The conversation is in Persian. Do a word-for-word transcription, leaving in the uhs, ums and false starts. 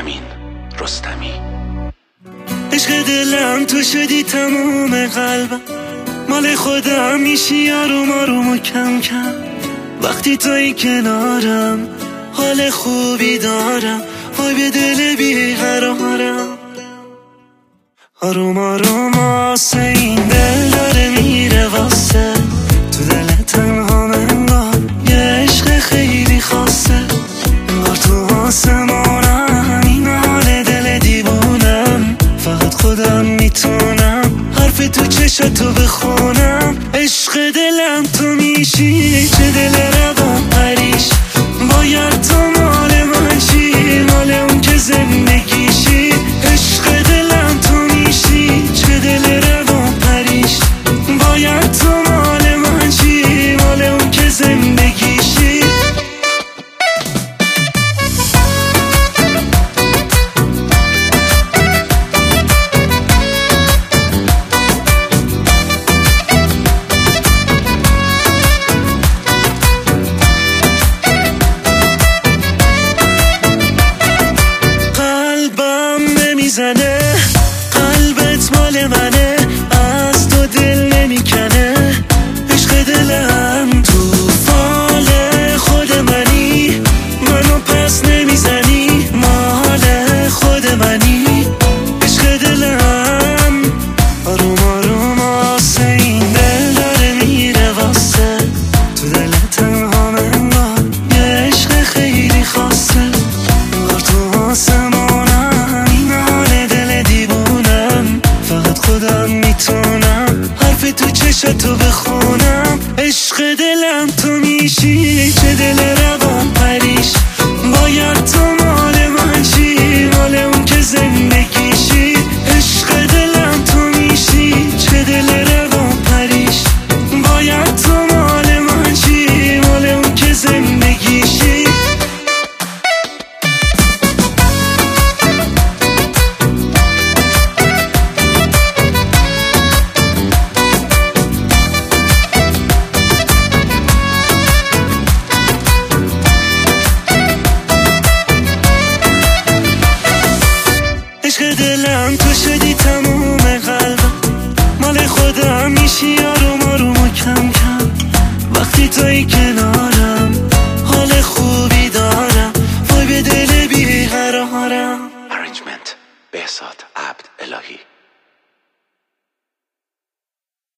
امین رستمی. عشق دلم تو شدی تموم قلبم، مال خودم میشی آروم آروم و کم کم. وقتی توی کنارم حال خوبی دارم، وای به دل بیقرارم. آروم آروم آسه این دل داره میره واسه، تو دل تنها منگار یه عشق خیلی خاصه. انگار تو آسمانم این حال دل دیوونم، فقط خودم میتونم حرف تو چشتو بخونم. عشق دلم تو میشی، چه دل روان پریش، باید تو مال من شی، مال اون که زندگیشی. عشق دلم تو میشی، چه دل روان پریش، باید تو مال من شی، مال اون که زندگیشی. زنه قلبت مال منه، از تو دل نمیکنه. عشق دلم تو فال خود منی، منو پس نمیزنی، مال خود منی. عشق دلم آروم آروم آسه این دل داره میره واسه، تو دل تنها منگار یه عشق خیلی خاصه. انگار تو آسمانم خودم میتونم حرف تو چشتو بخونم. عشق دلم تو میشی، چه دل روان پریش، باید تو مال من شی، مال اون که زندگیشی. عشق دلم تو میشی، چه دل روان پریش، باید تو مال من شی، مال اون که زندگیشی. عشق دلم تو شدی تموم قلبم، مال خودم میشی آروم آروم و کم کم. وقتی توی کنار